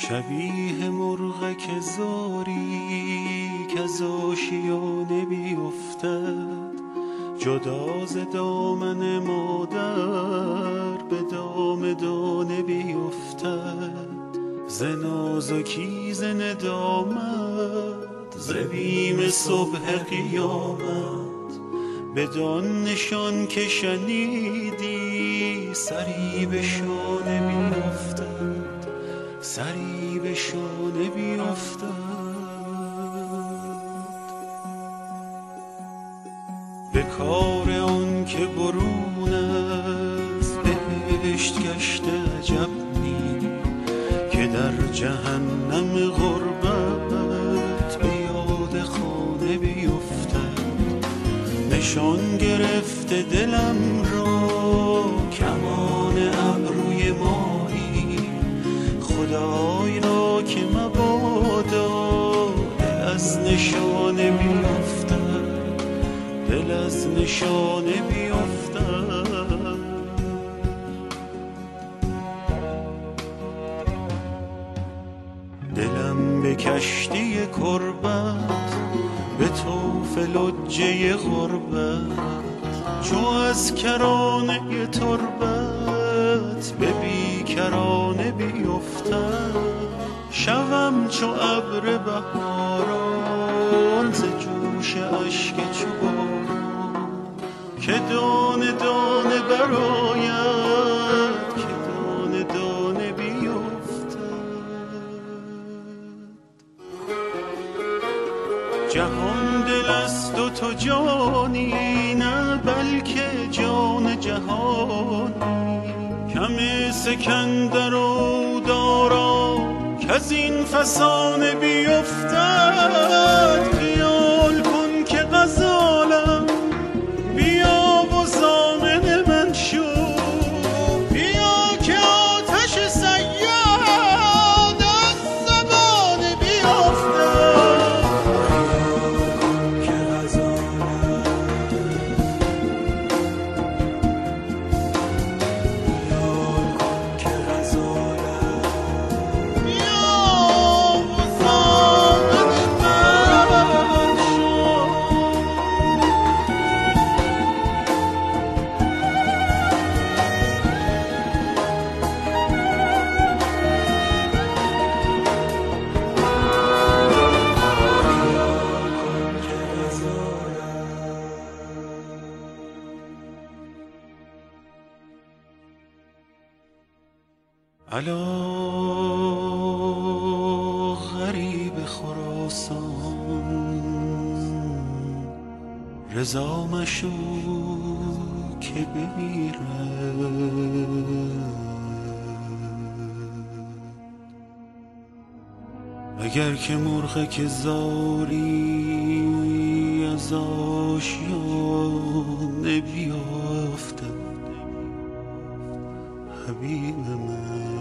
شبیه مرغک زاری که از آشیانه بیفتد، جدا ز دامن مادر به دام دانه بیفتد. ز نازکی ز ندامت ز بیم صبح قیامت، بدان نشان که شنیدی سری به شانه بیفتد، سری به شانه بیفتد. به کار آن که برون از بهشت گشته عجب نی، که در جهنم غربت به یاد خانه بیفتد. نشان گرفته دلم را کمان ابروی ماهی، خدای را که مبادا دل از نشانه بیفتد، دل از نشانه بیفتد. دلم به کشتی کربت به طوف لجه غربت، چو از کرانه تربت به بیکرانه بیفتد. شوم چو ابر بهاران ز جوش اشک چو باران، که دانه دانه برآید، که دانه دانه بیفتد. جهان دل است و تو جانی، نه بلکه جان جهانی. کم سکندر و دارا کز این فسانه بیفتد. خیال کن که غزالم بیا و ضامن من شو، بیا که آتش صیاد از زبانه بیفتد. الا غریب خراسان، رضا مشو که بمیرد. اگر که مرغک زاری از آشیانه بیافتد، حبیب من